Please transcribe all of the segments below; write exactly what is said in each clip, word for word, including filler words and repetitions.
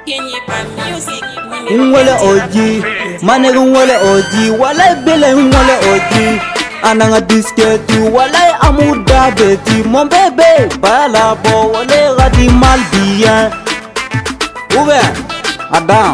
Ngwele oji, manega ngwele oji, walai bele ngwele oji. Ananga disketu, walai amuda beti, mon bébé, bala bo, walai gadi mal bien. Ouvert, Adam.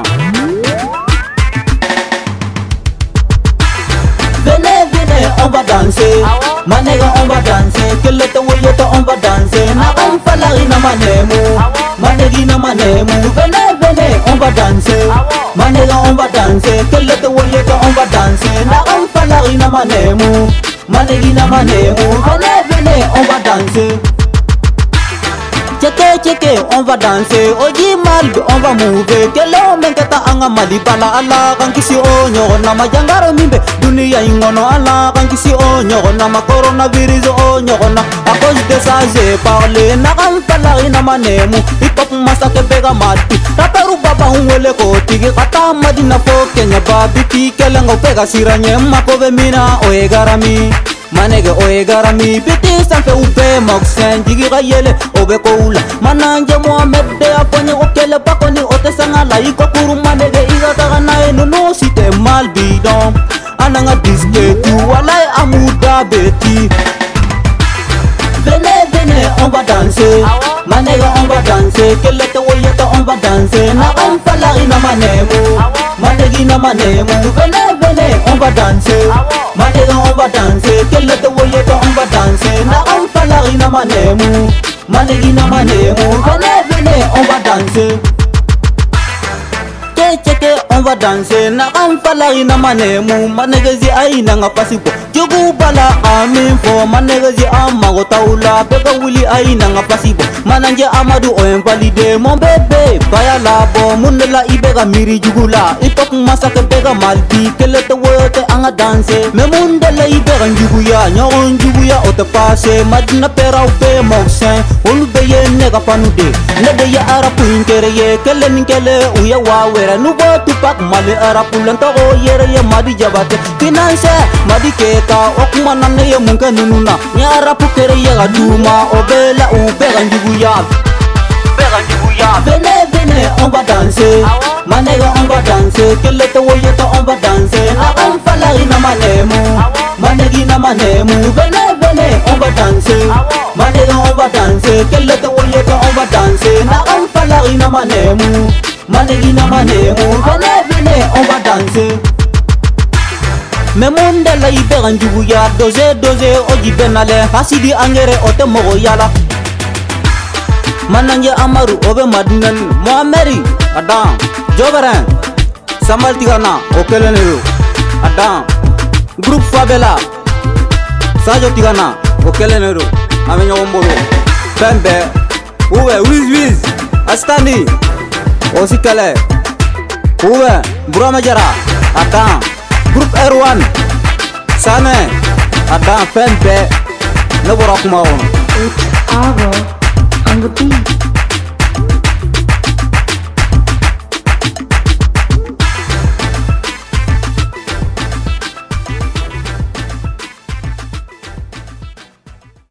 Venez, venez, on va danser. Manega, on va danser. Que le temps on va danser. Na on falari na manemu. Manegi na manemu. Venez, venez, on va danser. Manega, on va danser. Que le temps on va danser. Na on falari na manemu. Manegi na manemu. Venez, venez, on va danser. Checké, checké, on va danser. Oji malbe, on va mouver. Kelo menketa anga malibala ala kankisi o nyoro na majangaro mimbe. Dunia ingono ala kankisi o nyoro na ma coronavirus o nyoro na. À cause de ça j'ai parlé. Na kampalari na manemu. Hip hop masake pega mati. Raperu baba unwele koti. Kata madina fo Kenya babi. Kelengo pega siranye makove mina oegarami. Manege oye garami biti sanfe upe moksen jigi gayele obe koula mananje Mohamed de aponye okele bakoni ote sangala iko kuru manege iga tagana enu site mal bidon ananga disketu walai amuda beti. Venez, venez, on va danser. Manega, on va danser. Kele te woyeta, on va danser. Na on falari na manemu. Manegi na manemu. Venez, venez, on va danser. Manega, on va danser. Kele te woyeta, on va danser. Na on falari na manemu. Manegi na manemu. Venez, venez, on va danser. Check on va danser. Na on falari na manemu. Manegezi aina nga pasipo. Jugu bala amin fo manegezi amago taula. Bega wili aina nga pasipo. Mananje amadu o invalide. Mon bébé baya labo. Mundela ibega miri jugula. Ipok masake bega maldi. Kele te wote anga danse. Me mundela ibega njuguya. Nyogo njuguya o te pase. Madina pera ube moksen. Ulu beye nega panude. Nede ya arapu inkere ye. Kele ninkele uya wawera. Nubo tupak male arapu lantogo yere ye madi jabate. Finance madi keka okuma nane ye munke nununa. Nya arapu kere ye gaduma. Obela ubega njuguya. Ubega njuguya. Venez, venez, on va danser. Manega, on va danser. Kele te woyeta, on va danser. Na on falari na manemu. Manegi na manemu. Venez, venez, on va danser. Manega, on va danser. Kele te woyeta, on va danser. Na on falari na manemu. Manegi na manemu. Venez, venez, on va danser. Me mundela ibega njuguya. Doze, doze, oji benale. Hasidi angere ote mogo yala. Mananje amaru obe madinen Mohamedi Adam Joberen Samal tigana okelenero Adam Groupe Fabela Sajo tigana okelenero Amenyo ombolo Pembe Uwe Wiz Wiz Astani Osikele Uwe Burama Jara Adam Groupe R one Sane Adam Pembe Nebora kuma ono It's Aro on the beat.